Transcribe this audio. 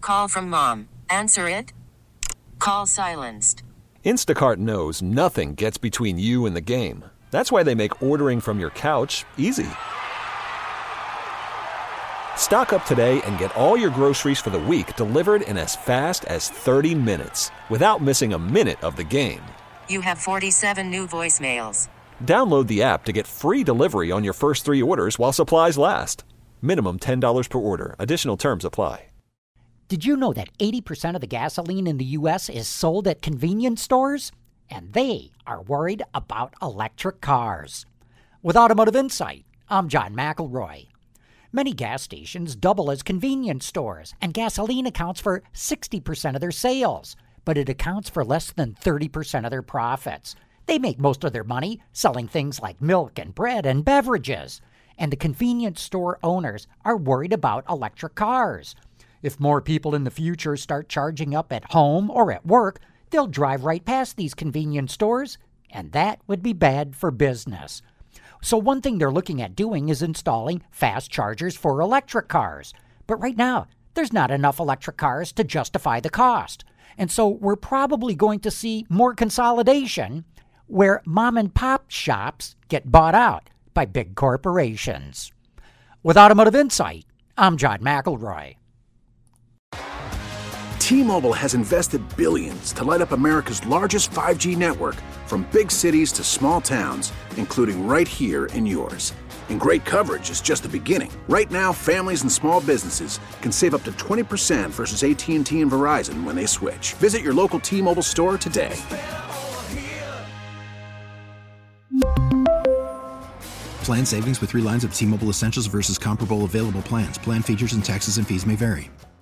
call from mom. Answer it. Call silenced. Instacart knows nothing gets between you and the game. That's why they make ordering from your couch easy. Stock up today and get all your groceries for the week delivered in as fast as 30 minutes without missing a minute of the game. You have 47 new voicemails. Download the app to get free delivery on your first 3 orders while supplies last. Minimum $10 per order. Additional terms apply. Did you know that 80% of the gasoline in the U.S. is sold at convenience stores? And they are worried about electric cars. With Automotive Insight, I'm John McElroy. Many gas stations double as convenience stores, and gasoline accounts for 60% of their sales, but it accounts for less than 30% of their profits. They make most of their money selling things like milk and bread and beverages, and the convenience store owners are worried about electric cars. If more people in the future start charging up at home or at work, they'll drive right past these convenience stores, and that would be bad for business. So one thing they're looking at doing is installing fast chargers for electric cars. But right now, there's not enough electric cars to justify the cost. And so we're probably going to see more consolidation where mom and pop shops get bought out by big corporations. With Automotive Insight, I'm John McElroy. T-Mobile has invested billions to light up America's largest 5G network, from big cities to small towns, including right here in yours. And great coverage is just the beginning. Right now, families and small businesses can save up to 20% versus AT&T and Verizon when they switch. Visit your local T-Mobile store today. Plan savings with 3 lines of T-Mobile Essentials versus comparable available plans. Plan features and taxes and fees may vary.